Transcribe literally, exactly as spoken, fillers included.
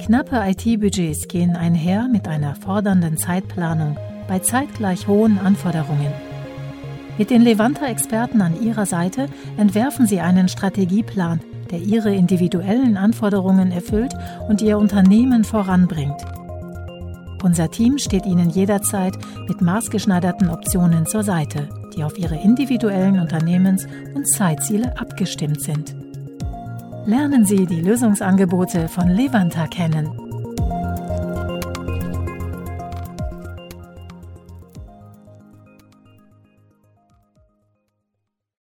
Knappe I T-Budgets gehen einher mit einer fordernden Zeitplanung bei zeitgleich hohen Anforderungen. Mit den Levanta-Experten an ihrer Seite entwerfen sie einen Strategieplan, der ihre individuellen Anforderungen erfüllt und ihr Unternehmen voranbringt. Unser Team steht Ihnen jederzeit mit maßgeschneiderten Optionen zur Seite, die auf Ihre individuellen Unternehmens- und Zeitziele abgestimmt sind. Lernen Sie die Lösungsangebote von Levanta kennen.